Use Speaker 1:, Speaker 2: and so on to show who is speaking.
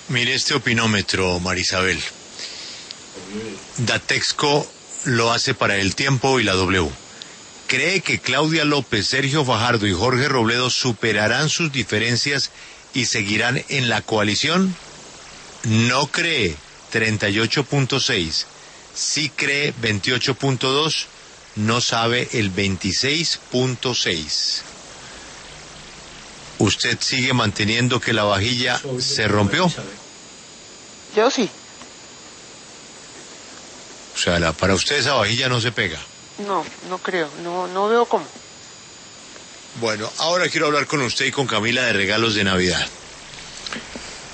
Speaker 1: Mire este opinómetro, Marisabel. Datexco lo hace para El Tiempo y la W. ¿Cree que Claudia López, Sergio Fajardo y Jorge Robledo superarán sus diferencias y seguirán en la coalición? No cree, 38.6. Sí cree, 28.2. No sabe, el 26.6. ¿Usted sigue manteniendo que la vajilla se rompió?
Speaker 2: Yo sí.
Speaker 1: O sea, para usted esa vajilla no se pega.
Speaker 2: No creo, no veo cómo.
Speaker 1: Bueno, ahora quiero hablar con usted y con Camila de regalos de Navidad.